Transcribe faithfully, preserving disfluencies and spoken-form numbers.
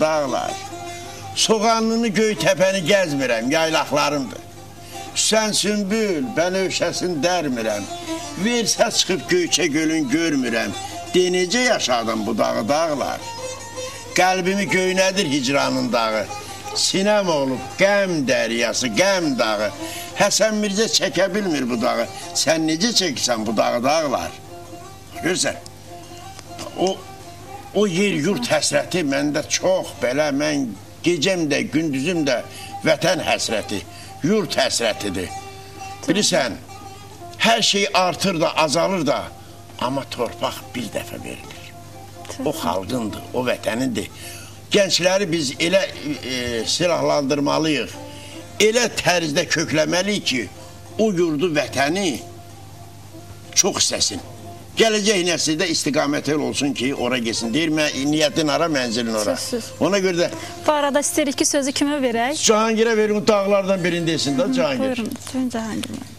dağlar. Soğanlını göy təpəni gəzmirəm, yaylaqlarımdır. Sən sümbül, bən övşəsin dərmirəm. Versə çıxıb göyçə gölün görmürəm. De necə yaşadım bu dağı dağlar. Qəlbimi göynədir hicranın dağı. Sinəm olub qəm dəryası, qəm dağı. Həsən Mirzə çəkə bilmir bu dağı. Sən necə çəksən bu dağı dağlar? Görürsən, o, o yer yurt həsrəti məndə çox belə, mən gecəm də, gündüzüm də vətən həsrəti, yurt həsrətidir. Bilirsən, hər şey artır da, azalır da, amma torpaq bir dəfə verilir. O xalqındır, o vətənindir. Gəncləri biz elə e, silahlandırmalıyıq, elə tərzdə kökləməliyik ki, o yurdu, vətəni çox istəsin. Gələcək nəsildə istiqamətli olsun ki, ora geçsin. Deyir, niyyətin ara, mənzilin ora. Ona görə də... Bu arada istəyirik ki, sözü kimə verək? Cahangirə verin, dağlardan birində desin də Cahangir. Buyurun, Cahangir.